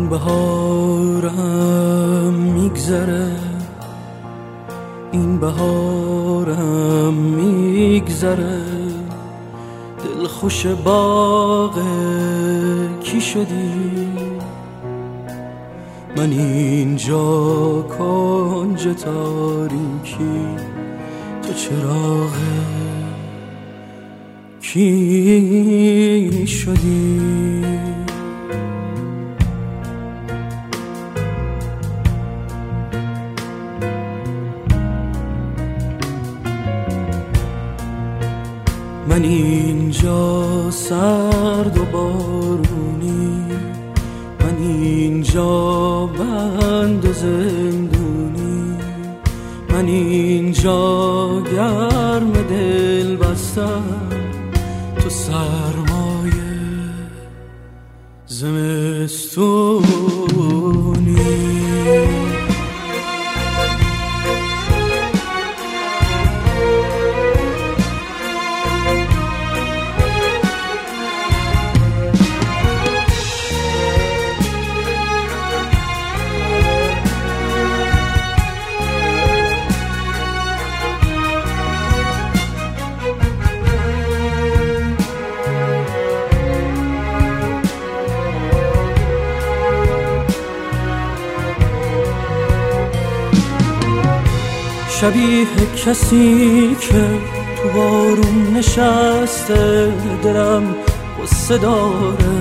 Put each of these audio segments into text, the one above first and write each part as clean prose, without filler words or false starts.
این بهارم میگذره، این بهارم میگذره، دل خوش باغ کی شدی؟ من اینجا کنج تاریکی، تو چراغ کی شدی؟ من اینجا سرد و بارونی، من اینجا بند و زندونی، من اینجا گرم دل بستم، تو سرمایه زمستونی. شبیه کسی که تو بارون نشسته دلم غصه داره،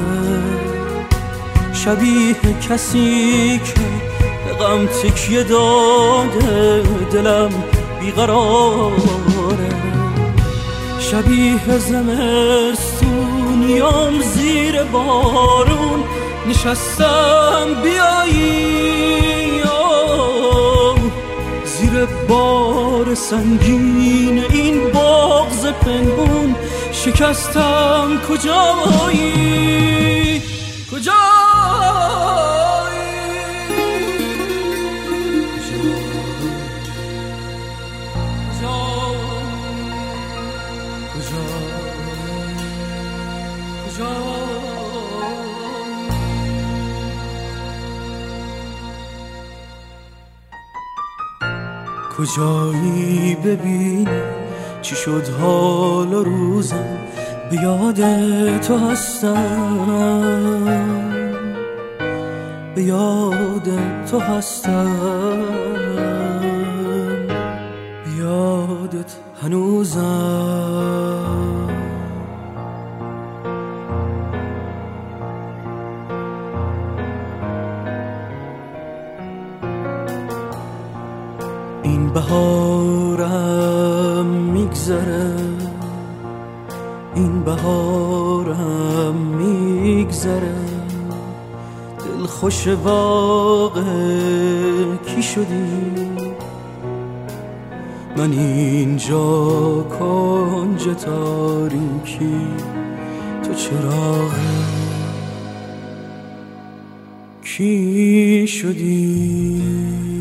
شبیه کسی که به غم تکیه داده دلم بیقراره، شبیه زمستونیام زیر بارون نشستم بیایی، زیر بار سنگین این بغض پنهون شکستم. کجایی کجایی کجایی ببین چی شد حال و روزم، به یاد تو هستم، به یاد تو هستم، به یادت هنوزم. این بهارم میگذره، این بهارم میگذره، دل خوش باغ کی شدی؟ من اینجا کنج تاریکی، تو چراغ کی شدی؟